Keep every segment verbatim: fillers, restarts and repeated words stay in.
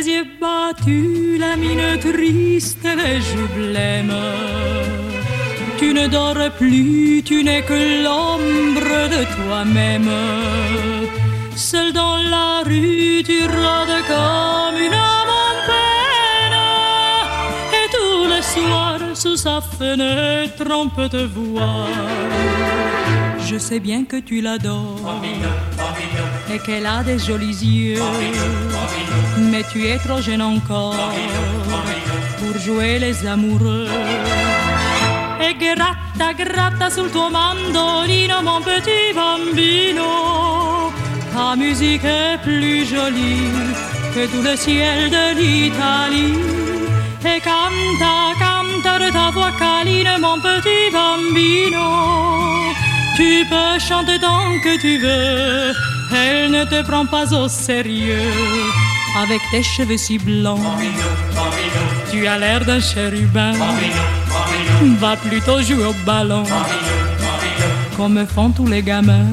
les yeux battus, la mine triste, les joues blêmes. Tu ne dors plus, tu n'es que l'ombre de toi-même. Seul dans la rue, tu rôdes comme une âme en peine. Et tous les soirs, sous sa fenêtre, on peut te voir. Je sais bien que tu l'adores et qu'elle a des jolis yeux, mais tu es trop jeune encore pour jouer les amoureux. E gratta, gratta sul tuo mandolino, mon petit bambino. Ta musique est plus jolie que tout le ciel de l'Italie. Et canta, canta de ta voix câline, mon petit bambino. Tu peux chanter tant que tu veux, elle ne te prend pas au sérieux. Avec tes cheveux si blancs, tu as l'air d'un chérubin. Va plutôt jouer au ballon, comme font tous les gamins.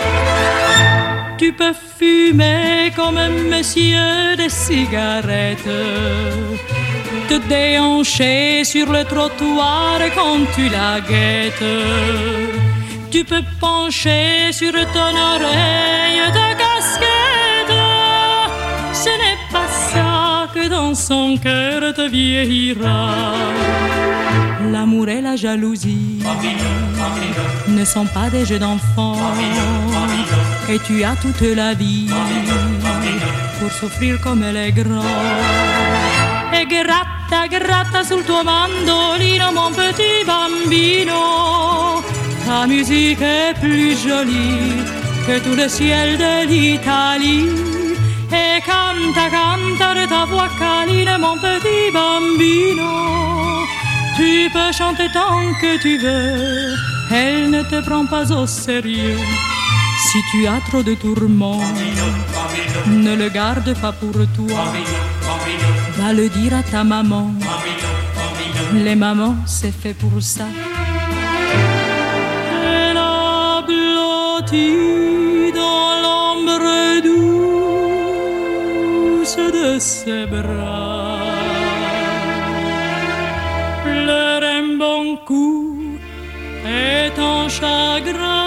Tu peux fumer comme un monsieur des cigarettes, te déhancher sur le trottoir quand tu la guettes. Tu peux pencher sur ton oreille ta casquette. Ce n'est pas ça que dans son cœur te vieillira. L'amour et la jalousie ne sont pas des jeux d'enfants, et tu as toute la vie pour souffrir comme les grands. E gratta, gratta sul tuo mandolino, mon petit bambino. Ta musique est plus jolie que tout le ciel de l'Italie. Et canta, canta de ta voix câline, mon petit bambino. Tu peux chanter tant que tu veux, elle ne te prend pas au sérieux. Si tu as trop de tourments, ne le garde pas pour toi. Va le dire à ta maman. Les mamans, c'est fait pour ça. Elle a blotti dans l'ombre douce de ses bras. Pleure un bon coup et ton chagrin